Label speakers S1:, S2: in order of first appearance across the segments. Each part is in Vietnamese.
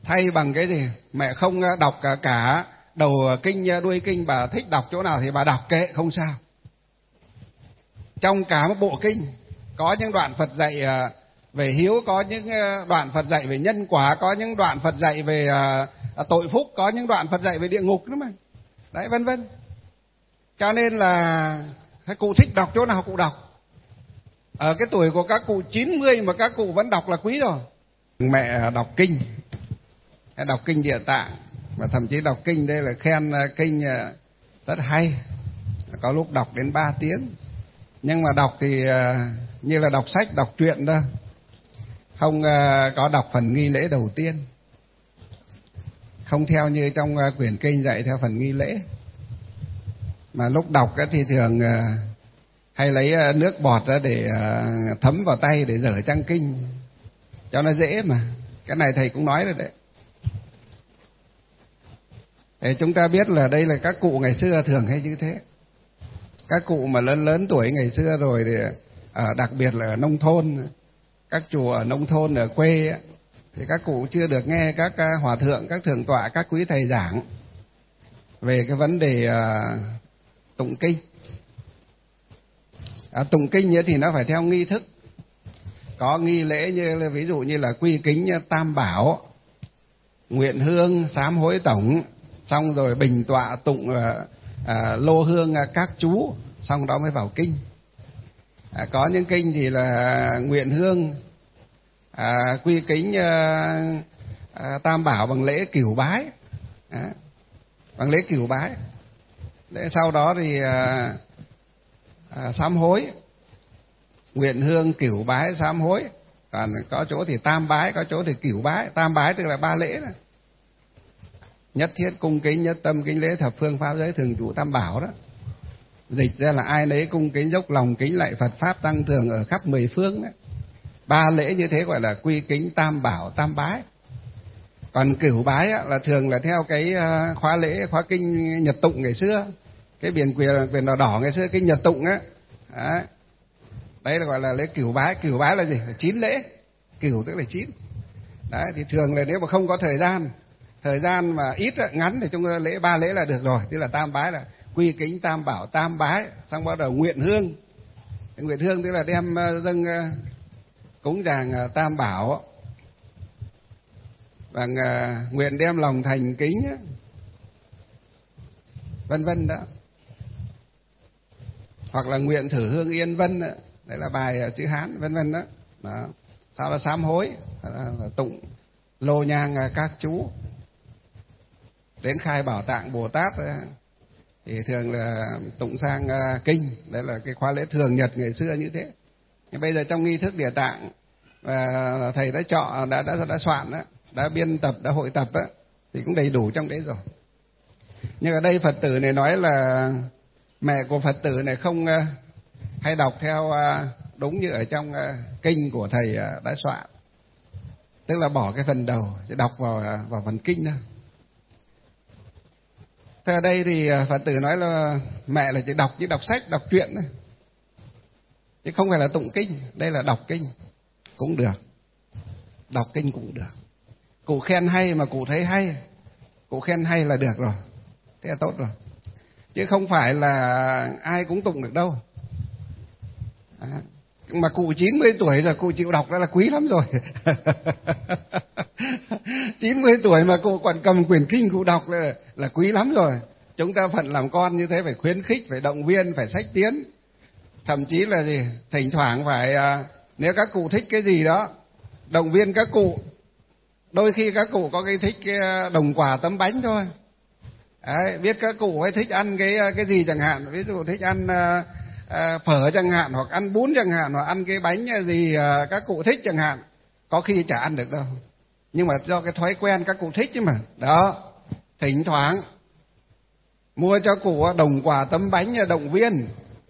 S1: thay bằng cái gì? Mẹ không đọc cả đầu kinh đuôi kinh, bà thích đọc chỗ nào thì bà đọc kệ, không sao. Trong cả một bộ kinh có những đoạn Phật dạy về hiếu, có những đoạn Phật dạy về nhân quả, có những đoạn Phật dạy về tội phúc, có những đoạn Phật dạy về địa ngục nữa mà. Đấy, vân vân. Cho nên là các cụ thích đọc chỗ nào cụ đọc. Ở cái tuổi của các cụ 90 mà các cụ vẫn đọc là quý rồi. Mẹ đọc kinh Địa Tạng, và thậm chí đọc kinh đây là khen kinh rất hay, có lúc đọc đến 3 tiếng. Nhưng mà đọc thì như là đọc sách, đọc truyện đó, không có đọc phần nghi lễ đầu tiên, không theo như trong quyển kinh dạy theo phần nghi lễ. Mà lúc đọc thì thường hay lấy nước bọt ra để thấm vào tay để dở trang kinh cho nó dễ mà. Cái này thầy cũng nói rồi đấy. Để chúng ta biết là đây là các cụ ngày xưa thường hay như thế. Các cụ mà lớn tuổi ngày xưa rồi thì đặc biệt là ở nông thôn, các chùa ở nông thôn ở quê ấy, thì các cụ chưa được nghe các hòa thượng, các thượng tọa, các quý thầy giảng về cái vấn đề tụng kinh. Tụng kinh thì nó phải theo nghi thức, có nghi lễ như ví dụ như là quy kính tam bảo, nguyện hương, sám hối tổng, xong rồi bình tọa tụng lô hương các chú, xong đó mới vào kinh. Có những kinh thì là nguyện hương, quy kính tam bảo bằng lễ cửu bái, bằng lễ cửu bái. Lễ sau đó thì sám hối, nguyện hương, cửu bái, sám hối. Còn có chỗ thì tam bái, có chỗ thì cửu bái. Tam bái tức là 3 lễ đó: nhất thiết, cung kính, nhất tâm, kính lễ, thập phương pháp giới, thường trụ tam bảo đó. Dịch ra là ai nấy cung kính dốc lòng kính lạy Phật pháp tăng thường ở khắp 10 phương đó. 3 lễ như thế gọi là quy kính tam bảo, tam bái. Còn cửu bái là thường là theo cái khóa lễ, khóa kinh Nhật Tụng ngày xưa, cái quyền đỏ đỏ ngày xưa kinh Nhật Tụng á. Đấy là gọi là lễ cửu bái. Cửu bái là gì? Là 9 lễ. Cửu tức là 9. Đấy, thì thường là nếu mà không có thời gian mà ít ngắn thì trong lễ 3 lễ là được rồi. Tức là tam bái là quy kính tam bảo, tam bái, xong bắt đầu nguyện hương. Nguyện hương tức là đem dâng cúng dường tam bảo, và nguyện đem lòng thành kính, vân vân đó. Hoặc là nguyện thử hương yên vân đó. Đấy là bài chữ Hán, vân vân đó. Sau là sám hối, là tụng lô nhang các chú. Đến khai Bảo Tạng Bồ Tát thì thường là tụng sang kinh. Đấy là cái khóa lễ thường Nhật ngày xưa như thế. Nhưng bây giờ trong nghi thức Địa Tạng, thầy đã chọn, đã soạn đó, đã biên tập, đã hội tập đó, thì cũng đầy đủ trong đấy rồi. Nhưng ở đây Phật tử này nói là mẹ của Phật tử này không hay đọc theo đúng như ở trong kinh của thầy đã soạn, tức là bỏ cái phần đầu, chỉ đọc vào phần kinh thôi. Thế ở đây thì Phật tử nói là mẹ là chỉ đọc sách, đọc truyện thôi, chứ không phải là tụng kinh. Đây là đọc kinh cũng được, đọc kinh cũng được. Cụ khen hay mà cụ thấy hay, cụ khen hay là được rồi, thế là tốt rồi. Chứ không phải là ai cũng tụng được đâu. Mà cụ 90 tuổi rồi, cụ chịu đọc đó là quý lắm rồi. 90 tuổi mà cụ còn cầm quyển kinh cụ đọc là quý lắm rồi. Chúng ta phận làm con như thế phải khuyến khích, phải động viên, phải xách tiến. Thậm chí là gì? Thỉnh thoảng phải, nếu các cụ thích cái gì đó, động viên các cụ. Đôi khi các cụ có cái thích cái đồng quả tấm bánh thôi. Đấy, biết các cụ hay thích ăn cái gì chẳng hạn, ví dụ thích ăn phở chẳng hạn, hoặc ăn bún chẳng hạn, hoặc ăn cái bánh gì các cụ thích chẳng hạn. Có khi chả ăn được đâu, nhưng mà do cái thói quen các cụ thích chứ mà. Đó, thỉnh thoảng mua cho cụ đồng quả tấm bánh động viên.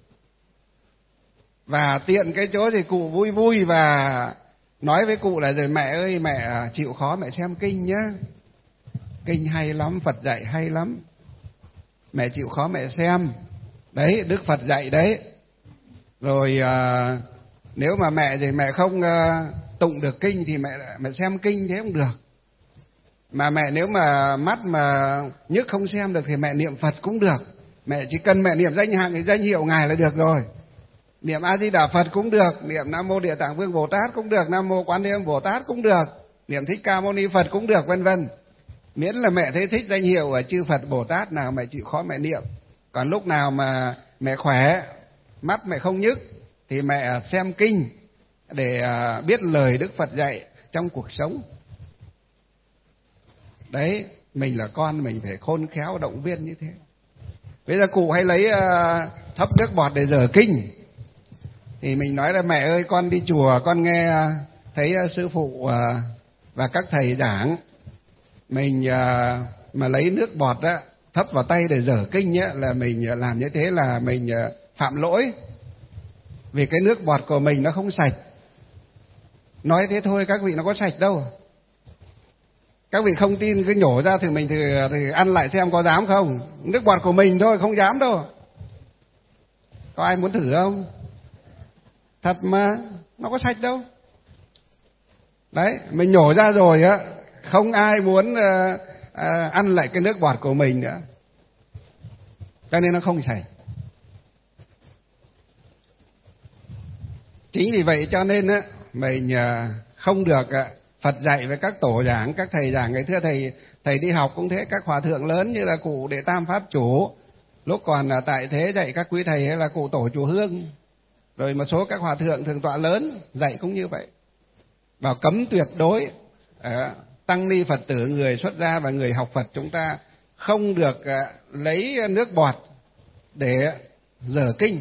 S1: Và tiện cái chỗ thì cụ vui vui và nói với cụ là rồi mẹ ơi, mẹ chịu khó mẹ xem kinh nhá, kinh hay lắm, Phật dạy hay lắm, mẹ chịu khó mẹ xem. Đấy, Đức Phật dạy đấy. Rồi nếu mà mẹ thì mẹ không tụng được kinh thì mẹ xem kinh thế cũng được. Mà mẹ nếu mà mắt mà nhức không xem được thì mẹ niệm Phật cũng được. Mẹ chỉ cần mẹ niệm danh hiệu Ngài là được rồi. Niệm A Di Đà Phật cũng được, niệm Nam Mô Địa Tạng Vương Bồ Tát cũng được, Nam Mô Quán Thế Âm Bồ Tát cũng được, niệm Thích Ca Mâu Ni Phật cũng được, vân vân. Miễn là mẹ thấy thích danh hiệu ở chư Phật Bồ Tát nào mẹ chịu khó mẹ niệm. Còn lúc nào mà mẹ khỏe, mắt mẹ không nhức thì mẹ xem kinh để biết lời Đức Phật dạy trong cuộc sống. Đấy, mình là con mình phải khôn khéo động viên như thế. Bây giờ cụ hay lấy thấp nước bọt để dở kinh. Thì mình nói là mẹ ơi, con đi chùa con nghe thấy sư phụ và các thầy giảng, mình mà lấy nước bọt á thấp vào tay để dở kinh á, là mình làm như thế là mình phạm lỗi. Vì cái nước bọt của mình nó không sạch. Nói thế thôi các vị, nó có sạch đâu. Các vị không tin cứ nhổ ra thì mình thì ăn lại xem có dám không. Nước bọt của mình thôi, không dám đâu. Có ai muốn thử không? Thật mà, nó có sạch đâu. Đấy, mình nhổ ra rồi á, không ai muốn ăn lại cái nước bọt của mình nữa. Cho nên nó không sạch. Chính vì vậy cho nên á, mình không được Phật dạy với các tổ giảng, các thầy giảng. Ngày thưa thầy đi học cũng thế, các hòa thượng lớn như là cụ Đệ Tam Pháp Chủ, lúc còn tại thế dạy các quý thầy, hay là cụ Tổ Chùa Hương, rồi một số các hòa thượng thượng tọa lớn dạy cũng như vậy. Bảo cấm tuyệt đối tăng ni Phật tử, người xuất gia và người học Phật chúng ta không được lấy nước bọt để dở kinh.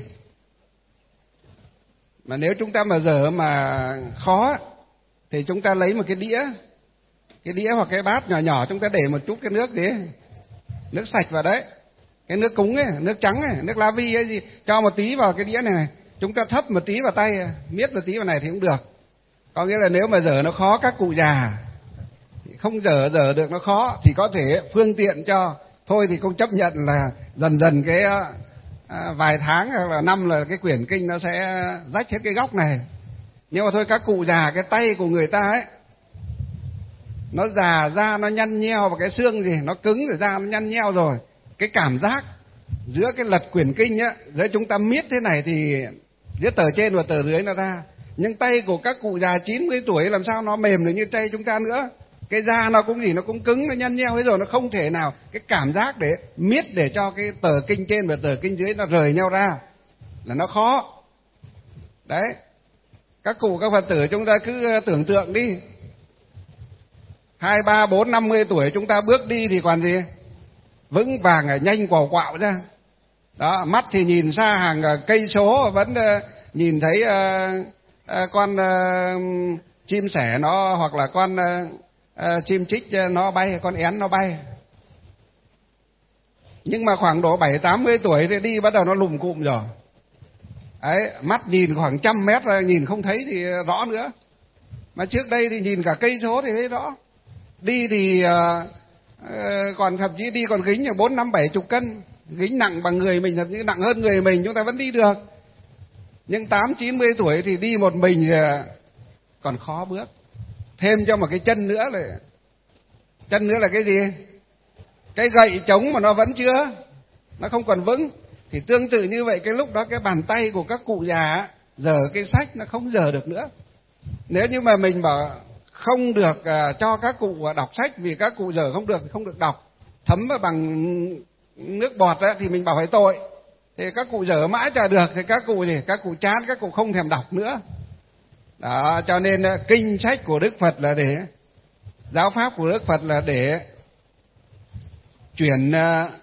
S1: Mà nếu chúng ta mà dở mà khó thì chúng ta lấy một cái đĩa hoặc cái bát nhỏ nhỏ, chúng ta để một chút cái nước gì, nước sạch vào đấy, cái nước cúng ấy, nước trắng ấy, nước la vi ấy gì, cho một tí vào cái đĩa này, chúng ta thấp một tí vào tay, miết một tí vào này thì cũng được. Có nghĩa là nếu mà dở nó khó, các cụ già không dở được, nó khó thì có thể phương tiện cho thôi thì cũng chấp nhận là dần dần cái vài tháng hoặc là năm là cái quyển kinh nó sẽ rách hết cái góc này. Nhưng mà thôi các cụ già, cái tay của người ta ấy nó già ra, nó nhăn nheo, và cái xương gì nó cứng rồi, da nó nhăn nheo rồi, cái cảm giác giữa cái lật quyển kinh á, giữa chúng ta miết thế này thì giữa tờ trên và tờ dưới nó ra. Nhưng tay của các cụ già 90 tuổi làm sao nó mềm được như tay chúng ta nữa. Cái da nó cũng gì, nó cũng cứng, nó nhăn nheo hết rồi, nó không thể nào cái cảm giác để miết để cho cái tờ kinh trên và tờ kinh dưới nó rời nhau ra là nó khó. Đấy, các cụ các Phật tử chúng ta cứ tưởng tượng đi, 2, 3, 4, 50 tuổi chúng ta bước đi thì còn gì, vững vàng, nhanh quàu quạo ra. Đó, mắt thì nhìn xa hàng cây số vẫn nhìn thấy con chim sẻ nó, hoặc là con chim chích nó bay, con én nó bay. Nhưng mà khoảng độ 7, 80 tuổi thì đi bắt đầu nó lùm cụm rồi. Đấy, mắt nhìn khoảng 100 mét rồi nhìn không thấy thì rõ nữa. Mà trước đây thì nhìn cả cây số thì thấy rõ. Đi thì còn thậm chí đi còn gính 4, 5, 70 cân, gính nặng bằng người mình, thậm chí nặng hơn người mình chúng ta vẫn đi được. Nhưng 8, 90 tuổi thì đi một mình còn khó bước. Thêm cho một cái chân nữa là cái gì? Cái gậy trống mà nó vẫn chưa, nó không còn vững. Thì tương tự như vậy, cái lúc đó cái bàn tay của các cụ già dở cái sách nó không dở được nữa. Nếu như mà mình bảo không được cho các cụ đọc sách vì các cụ dở không được thì không được đọc, thấm vào bằng nước bọt á, thì mình bảo phải tội. Thì các cụ dở mãi chả được thì các cụ gì? Các cụ chán, các cụ không thèm đọc nữa. Đó, cho nên kinh sách của Đức Phật là để, giáo pháp của Đức Phật là để chuyển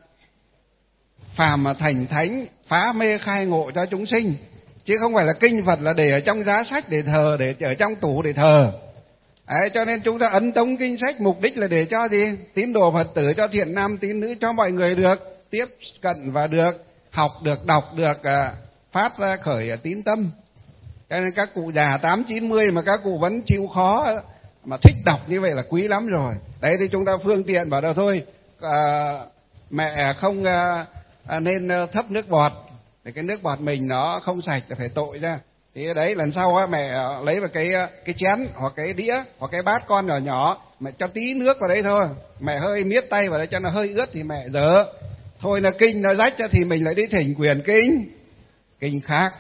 S1: phàm thành thánh, phá mê khai ngộ cho chúng sinh, chứ không phải là kinh Phật là để ở trong giá sách để thờ, để ở trong tủ để thờ. Đấy, cho nên chúng ta ấn tống kinh sách mục đích là để cho gì? Tín đồ Phật tử, cho thiện nam tín nữ, cho mọi người được tiếp cận và được học, được đọc, được phát ra khởi tín tâm. Cho nên các cụ già 8, 90 mà các cụ vẫn chịu khó mà thích đọc như vậy là quý lắm rồi. Đấy thì chúng ta phương tiện bảo đâu thôi, mẹ không nên thấp nước bọt, để cái nước bọt mình nó không sạch là phải tội ra. Thì đấy lần sau á, mẹ lấy vào cái chén hoặc cái đĩa hoặc cái bát con nhỏ nhỏ, mẹ cho tí nước vào đấy thôi, mẹ hơi miết tay vào đấy cho nó hơi ướt thì mẹ dỡ. Thôi là kinh nó rách thì mình lại đi thỉnh quyền kinh khác.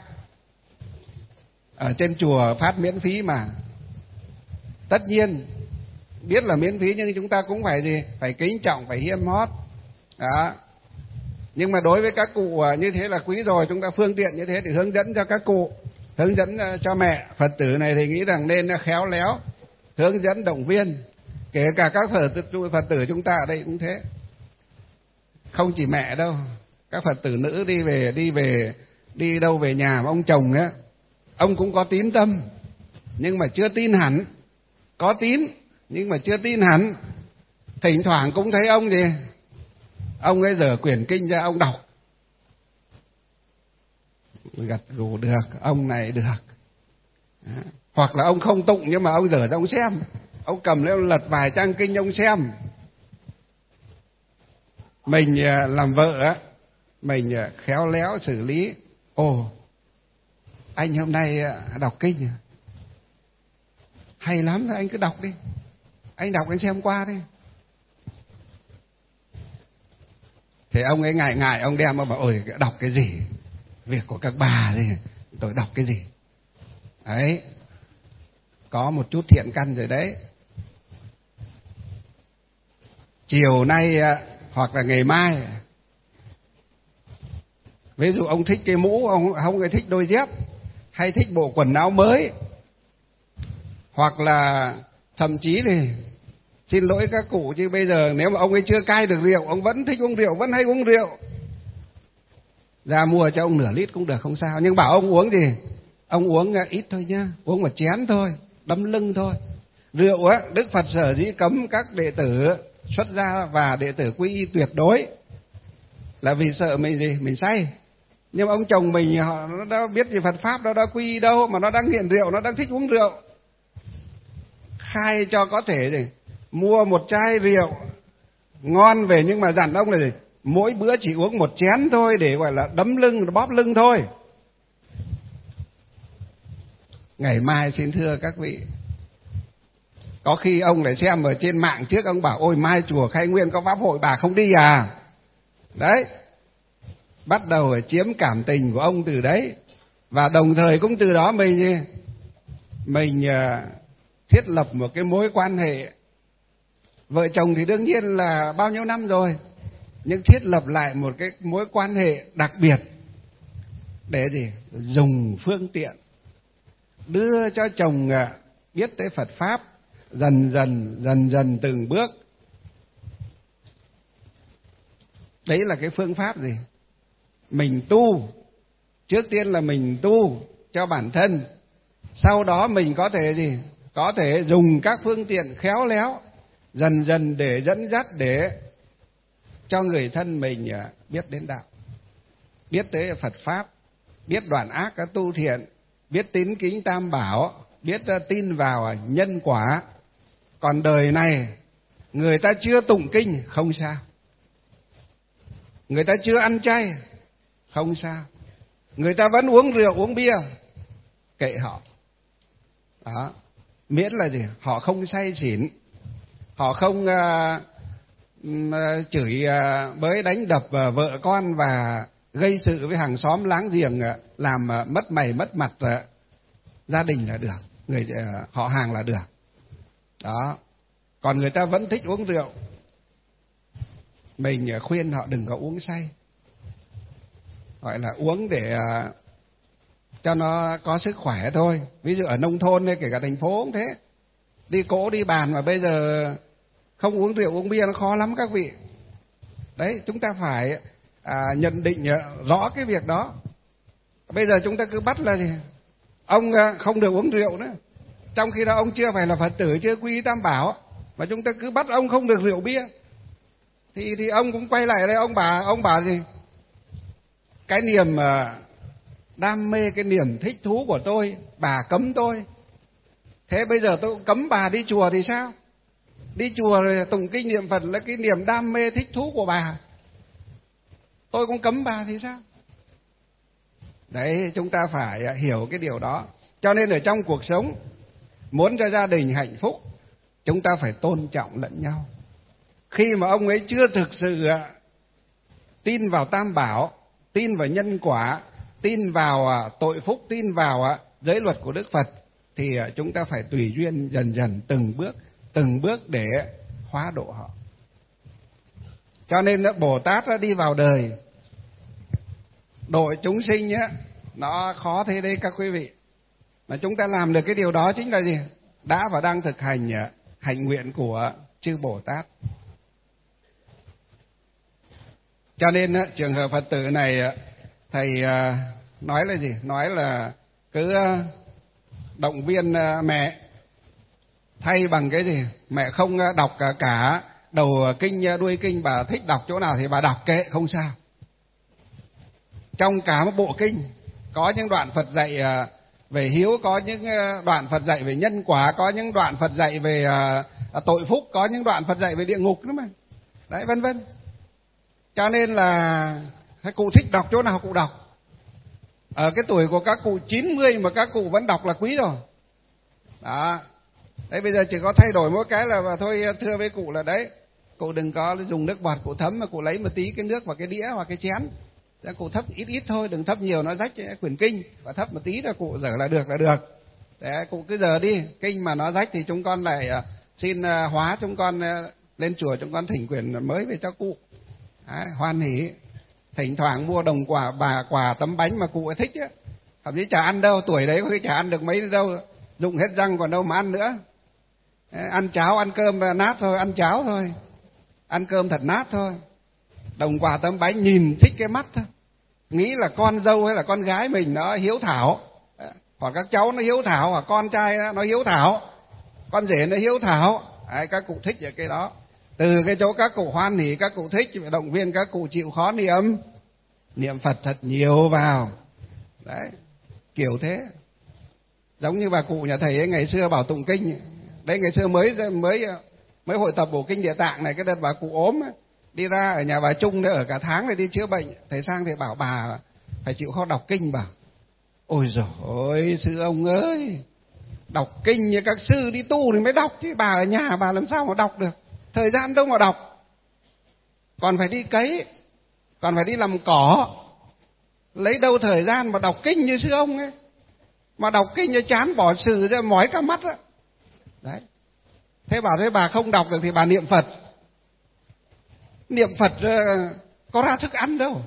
S1: Ở trên chùa phát miễn phí mà. Tất nhiên biết là miễn phí nhưng chúng ta cũng phải gì? Phải kính trọng, phải hiêm hót. Đó. Nhưng mà đối với các cụ như thế là quý rồi, chúng ta phương tiện như thế thì hướng dẫn cho các cụ, hướng dẫn cho mẹ Phật tử này thì nghĩ rằng nên khéo léo, hướng dẫn động viên. Kể cả các Phật tử chúng ta ở đây cũng thế. Không chỉ mẹ đâu, các Phật tử nữ đi đâu về nhà mà ông chồng á, ông cũng có tín tâm nhưng mà chưa tin hẳn, có tín nhưng mà chưa tin hẳn. Thỉnh thoảng cũng thấy ông gì, ông ấy dở quyển kinh ra ông đọc, gật gù được, ông này được. Đó. Hoặc là ông không tụng nhưng mà ông dở ra ông xem, ông cầm lên lật vài trang kinh ông xem. Mình làm vợ á, mình khéo léo xử lý. Ồ, anh hôm nay đọc kinh hay lắm, anh cứ đọc đi, anh đọc anh xem qua đi. Thì ông ấy ngại ông đem ông bảo ôi đọc cái gì, việc của các bà thì tôi đọc cái gì. Đấy, có một chút thiện căn rồi đấy. Chiều nay hoặc là ngày mai, ví dụ ông thích cái mũ, ông không thích đôi dép, hay thích bộ quần áo mới, hoặc là thậm chí thì xin lỗi các cụ chứ bây giờ nếu mà ông ấy chưa cai được rượu, ông vẫn thích uống rượu, vẫn hay uống rượu, ra mua cho ông nửa lít cũng được, không sao. Nhưng bảo ông uống gì, ông uống ít thôi nhá, uống một chén thôi, đấm lưng thôi. Rượu á, Đức Phật sở dĩ cấm các đệ tử xuất gia và đệ tử quy y tuyệt đối là vì sợ mình gì, mình say. Nhưng mà ông chồng mình nó đã biết gì Phật pháp, nó đã quy y đâu mà nó đang nghiện rượu, nó đang thích uống rượu. Khai cho có thể gì, mua một chai rượu ngon về nhưng mà dặn ông là gì, mỗi bữa chỉ uống một chén thôi để gọi là đấm lưng, bóp lưng thôi. Ngày mai xin thưa các vị, có khi ông lại xem ở trên mạng trước, ông bảo ôi mai chùa Khai Nguyên có pháp hội bà không đi à. Đấy, bắt đầu chiếm cảm tình của ông từ đấy. Và đồng thời cũng từ đó mình thiết lập một cái mối quan hệ. Vợ chồng thì đương nhiên là bao nhiêu năm rồi, nhưng thiết lập lại một cái mối quan hệ đặc biệt để gì, dùng phương tiện đưa cho chồng biết tới Phật pháp, dần dần từng bước. Đấy là cái phương pháp gì, mình tu. Trước tiên là mình tu cho bản thân, sau đó mình có thể gì, có thể dùng các phương tiện khéo léo dần dần để dẫn dắt, để cho người thân mình biết đến đạo, biết tới Phật pháp, biết đoạn ác tu thiện, biết tín kính tam bảo, biết tin vào nhân quả. Còn đời này người ta chưa tụng kinh không sao, người ta chưa ăn chay không sao, người ta vẫn uống rượu uống bia, kệ họ. Đó, miễn là gì, họ không say xỉn, họ không chửi bới đánh đập vợ con và gây sự với hàng xóm láng giềng, làm mất mày mất mặt gia đình là được, người họ hàng là được. Đó. Còn người ta vẫn thích uống rượu, mình khuyên họ đừng có uống say, gọi là uống để cho nó có sức khỏe thôi. Ví dụ ở nông thôn hay kể cả thành phố cũng thế, đi cỗ đi bàn mà bây giờ không uống rượu uống bia nó khó lắm các vị. Đấy, chúng ta phải nhận định rõ cái việc đó. Bây giờ chúng ta cứ bắt là gì, ông không được uống rượu nữa, trong khi đó ông chưa phải là Phật tử, chưa quy y tam bảo, mà chúng ta cứ bắt ông không được rượu bia, thì ông cũng quay lại đây ông bảo gì, cái niềm đam mê, cái niềm thích thú của tôi bà cấm tôi, thế bây giờ tôi cấm bà đi chùa thì sao? Đi chùa rồi tụng kinh niệm Phật là cái niềm đam mê thích thú của bà, tôi cũng cấm bà thì sao? Đấy, chúng ta phải hiểu cái điều đó. Cho nên ở trong cuộc sống, muốn cho gia đình hạnh phúc, chúng ta phải tôn trọng lẫn nhau. Khi mà ông ấy chưa thực sự tin vào Tam Bảo, tin vào nhân quả, tin vào tội phúc, tin vào giới luật của Đức Phật, thì chúng ta phải tùy duyên dần dần từng bước để hóa độ họ. Cho nên Bồ Tát đi vào đời độ chúng sinh nó khó thế đấy các quý vị. Mà chúng ta làm được cái điều đó chính là gì? Đã và đang thực hành hạnh nguyện của chư Bồ Tát. Cho nên trường hợp Phật tử này, thầy nói là gì? Nói là cứ động viên mẹ thay bằng cái gì? Mẹ không đọc cả đầu kinh đuôi kinh, bà thích đọc chỗ nào thì bà đọc kệ, không sao. Trong cả một bộ kinh có những đoạn Phật dạy về hiếu, có những đoạn Phật dạy về nhân quả, có những đoạn Phật dạy về tội phúc, có những đoạn Phật dạy về địa ngục nữa mà. Đấy, vân vân. Cho nên là các cụ thích đọc chỗ nào cụ đọc. Ở cái tuổi của các cụ 90 mà các cụ vẫn đọc là quý rồi. Đó. Đấy, bây giờ chỉ có thay đổi mỗi cái là thôi, thưa với cụ là đấy, cụ đừng có dùng nước bọt cụ thấm mà cụ lấy một tí cái nước vào cái đĩa hoặc cái chén. Cụ thấp ít thôi, đừng thấp nhiều nó rách quyển kinh, và thấp một tí là cụ dở là được. Đấy, cụ cứ dở đi, kinh mà nó rách thì chúng con lại xin hóa, chúng con lên chùa chúng con thỉnh quyển mới về cho cụ. Đấy, hoan hỉ. Thỉnh thoảng mua đồng quả tấm bánh mà cụ ấy thích á, thậm chí chả ăn đâu, tuổi đấy có khi chả ăn được mấy đâu, dụng hết răng còn đâu mà ăn nữa. Ăn cháo, ăn cơm nát thôi, ăn cháo thôi, ăn cơm thật nát thôi. Đồng quả tấm bánh nhìn thích cái mắt thôi, nghĩ là con dâu hay là con gái mình nó hiếu thảo, hoặc các cháu nó hiếu thảo, hoặc con trai nó hiếu thảo, con rể nó hiếu thảo. Đấy, các cụ thích cái đó. Từ cái chỗ các cụ hoan hỉ, các cụ thích, động viên các cụ chịu khó niệm Phật thật nhiều vào. Đấy, kiểu thế. Giống như bà cụ nhà thầy ấy, ngày xưa bảo tụng kinh. Đấy, ngày xưa mới hội tập bổ kinh Địa Tạng này, cái đợt bà cụ ốm ấy, đi ra ở nhà bà Trung ở cả tháng để đi chữa bệnh. Thầy sang thì bảo bà phải chịu khó đọc kinh. Bảo ôi giời ơi sư ông ơi, đọc kinh như các sư đi tu thì mới đọc chứ, bà ở nhà bà làm sao mà đọc được, thời gian đâu mà đọc, còn phải đi cấy, còn phải đi làm cỏ, lấy đâu thời gian mà đọc kinh như sư ông ấy. Mà đọc kinh cho chán bỏ sử ra mỏi cả mắt á. Đấy, thế bảo thế bà không đọc được thì bà niệm Phật. Niệm Phật có ra thức ăn đâu.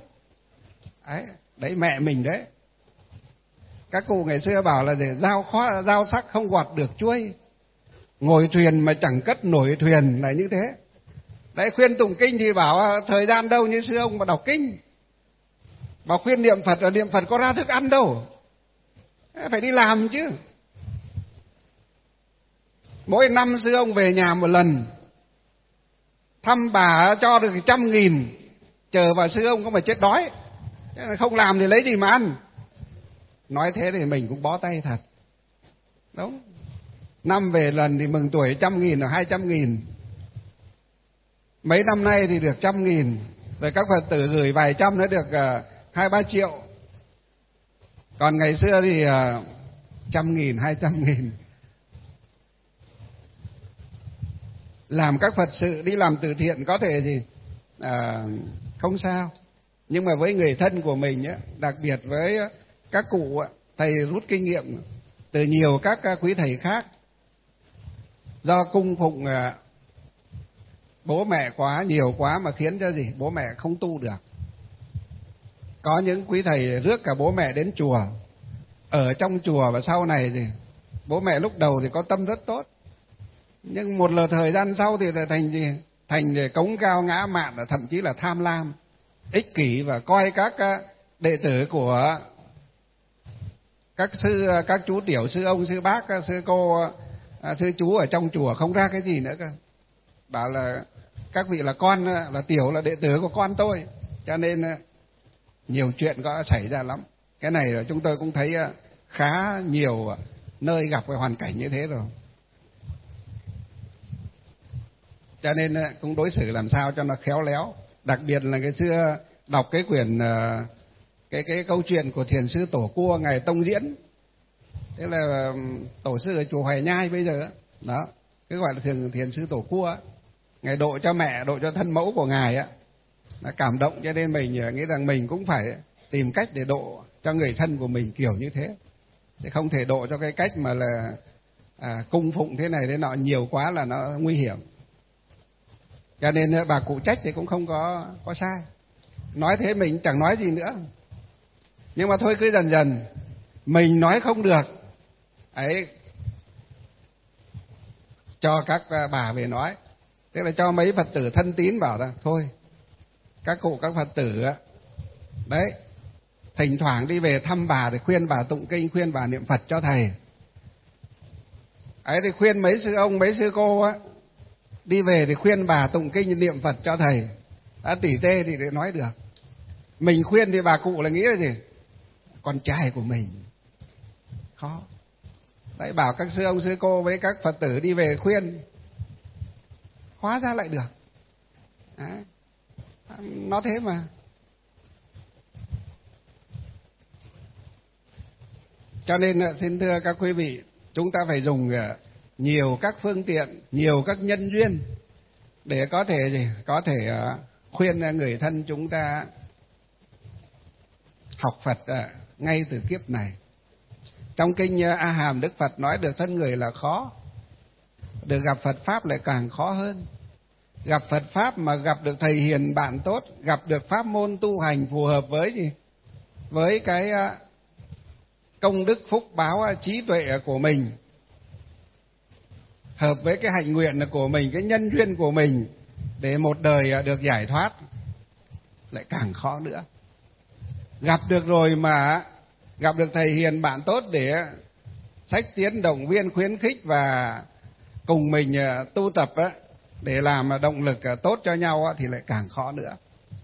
S1: Đấy mẹ mình đấy. Các cụ ngày xưa bảo là để dao sắc không gọt được chuôi, ngồi thuyền mà chẳng cất nổi thuyền, là như thế. Đấy, khuyên tụng kinh thì bảo thời gian đâu như sư ông mà đọc kinh. Bảo khuyên niệm Phật là niệm Phật có ra thức ăn đâu, phải đi làm chứ. Mỗi năm sư ông về nhà một lần, thăm bà cho được 100.000, chờ vào sư ông có mà chết đói, không làm thì lấy gì mà ăn. Nói thế thì mình cũng bó tay thật. Đúng, năm về lần thì mừng tuổi 100.000 là 200.000. Mấy năm nay thì được 100.000, rồi các Phật tử gửi vài trăm nữa được 2-3 triệu. Còn ngày xưa thì 100.000, 200.000. Làm các Phật sự, đi làm từ thiện có thể gì không sao, nhưng mà với người thân của mình ấy, đặc biệt với các cụ, thầy rút kinh nghiệm từ nhiều các quý thầy khác. Do cung phụng bố mẹ nhiều quá mà khiến cho gì bố mẹ không tu được. Có những quý thầy rước cả bố mẹ đến chùa, ở trong chùa, và sau này thì bố mẹ lúc đầu thì có tâm rất tốt, nhưng một thời gian sau thì thành cống cao ngã mạn, thậm chí là tham lam, ích kỷ, và coi các đệ tử của các sư, các chú tiểu, sư ông, sư bác, sư cô, sư chú ở trong chùa không ra cái gì nữa cơ. Bảo là các vị là con, là tiểu, là đệ tử của con tôi, cho nên nhiều chuyện có xảy ra lắm. Cái này chúng tôi cũng thấy khá nhiều nơi gặp cái hoàn cảnh như thế rồi. Cho nên cũng đối xử làm sao cho nó khéo léo. Đặc biệt là cái xưa đọc cái quyển cái câu chuyện của thiền sư Tổ Cua ngài tông diễn, thế là tổ sư ở chùa Hoài Nhai bây giờ đó, cái gọi là thiền sư Tổ Cua, ngài độ cho mẹ, độ cho thân mẫu của ngài á, nó cảm động, cho nên mình nghĩ rằng mình cũng phải tìm cách để độ cho người thân của mình kiểu như thế, thì không thể độ cho cái cách mà là cung phụng thế này thế nọ nhiều quá là nó nguy hiểm. Cho nên bà cụ trách thì cũng không có sai, nói thế mình chẳng nói gì nữa, nhưng mà thôi cứ dần dần mình nói không được ấy, cho các bà về nói, tức là cho mấy Phật tử thân tín bảo rằng thôi các cụ các Phật tử đấy, thỉnh thoảng đi về thăm bà thì khuyên bà tụng kinh, khuyên bà niệm Phật cho thầy ấy, thì khuyên mấy sư ông mấy sư cô á đi về thì khuyên bà tụng kinh niệm Phật cho thầy, tỉ tê thì để nói được. Mình khuyên thì bà cụ là nghĩ là gì, con trai của mình khó đấy, bảo các sư ông sư cô với các Phật tử đi về khuyên, hóa ra lại được đấy. Nó thế mà. Cho nên xin thưa các quý vị, chúng ta phải dùng nhiều các phương tiện, nhiều các nhân duyên để có thể khuyên người thân chúng ta học Phật ngay từ kiếp này. Trong kinh A Hàm, Đức Phật nói được thân người là khó, được gặp Phật Pháp lại càng khó hơn. Gặp Phật Pháp mà gặp được thầy hiền bạn tốt, gặp được pháp môn tu hành phù hợp với gì? Với cái công đức phúc báo trí tuệ của mình, hợp với cái hạnh nguyện của mình, cái nhân duyên của mình để một đời được giải thoát lại càng khó nữa. Gặp được rồi mà gặp được thầy hiền bạn tốt để xách tiến động viên khuyến khích và cùng mình tu tập để làm động lực tốt cho nhau thì lại càng khó nữa.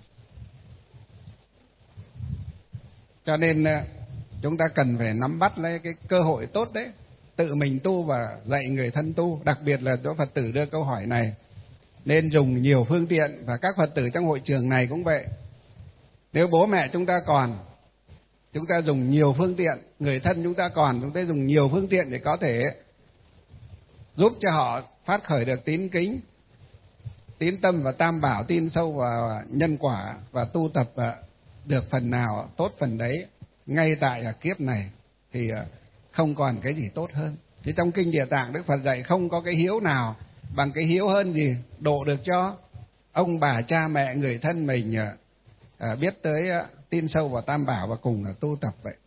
S1: Cho nên chúng ta cần phải nắm bắt lấy cái cơ hội tốt đấy, tự mình tu và dạy người thân tu. Đặc biệt là chỗ Phật tử đưa câu hỏi này, nên dùng nhiều phương tiện, và các Phật tử trong hội trường này cũng vậy. Nếu bố mẹ chúng ta còn, chúng ta dùng nhiều phương tiện, người thân chúng ta còn, chúng ta dùng nhiều phương tiện để có thể giúp cho họ phát khởi được tín kính, tín tâm và tam bảo, tin sâu vào nhân quả và tu tập được phần nào tốt phần đấy ngay tại kiếp này, thì không còn cái gì tốt hơn. Chứ trong kinh Địa Tạng Đức Phật dạy không có cái hiếu nào bằng cái hiếu hơn gì độ được cho ông bà cha mẹ người thân mình biết tới tin sâu vào tam bảo và cùng tu tập vậy.